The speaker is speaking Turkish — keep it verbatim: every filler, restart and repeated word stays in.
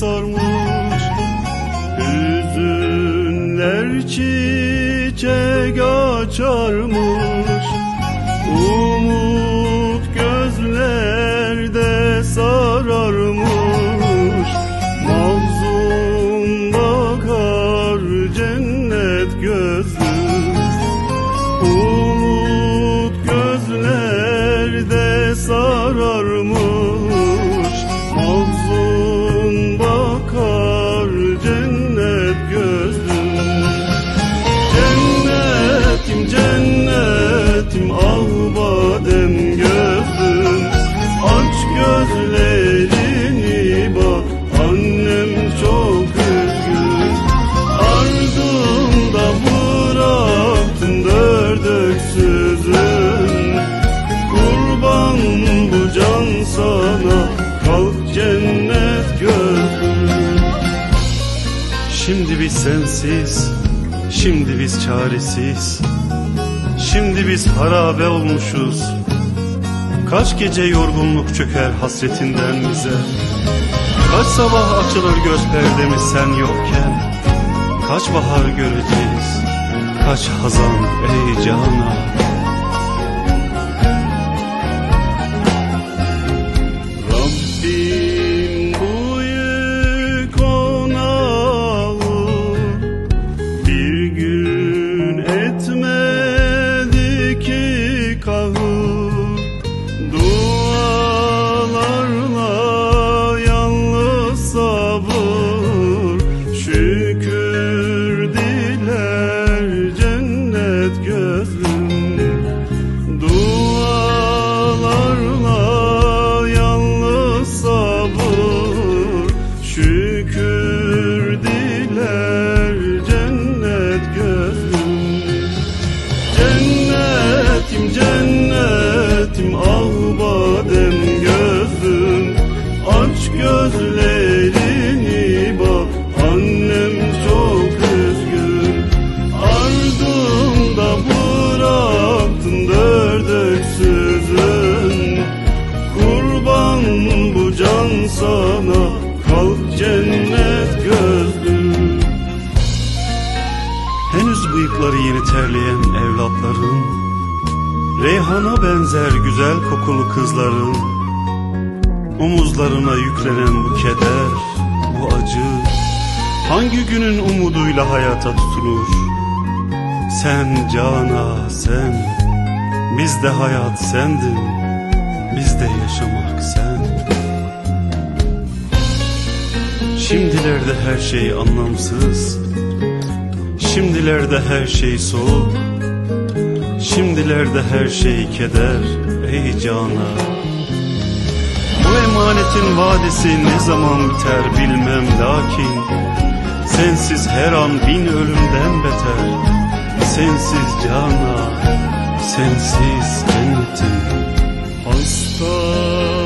sarmış. Hüzünler çiçek açarmış, umut gözlerde sararmış. Mahzun bakar cennet gözlüm, umut gözlerde sararmış. Mahzun bakar cennet gözlüm. Cennetim cennetim ah badem gözlüm, aç gözlerini bak annem çok üzgün. Ardımda bıraktın dört öksüzün, kurban bu can sana, kalk cennet gözlüm. Şimdi biz sensiz, şimdi biz çaresiz, şimdi biz harabe olmuşuz. Kaç gece yorgunluk çöker hasretinden bize, kaç sabah açılır göz perdemiz sen yokken. Kaç bahar göreceğiz, kaç hazan ey Canan. Rabbim bu yük konağı bir gün etmedi ki kahır. Dualarla yalnız sabır, şükür diler cennet gözlüm. Dualarla yalnız sabır, şükür diler cennet gözlüm. Cennetim cennetim ah badem gözlüm, aç gözlerini bak annem çok üzgün. Ardımda bıraktın dört öksüzün, kurban bu can sana, kalk cennet gözlüm. Henüz bıyıkları yeni terleyen evlatların, reyhana benzer güzel kokulu kızların, omuzlarına yüklenen bu keder, bu acı, hangi günün umuduyla hayata tutunur? Sen Cana sen, bizde hayat sendin, bizde yaşamak sen. Şimdilerde her şey anlamsız, şimdilerde her şey soğuk, şimdilerde her şey keder ey Cana. Bu emanetin vadesi ne zaman biter bilmem, lakin sensiz her an bin ölümden beter. Sensiz Cana, sensiz cennetim. Hasta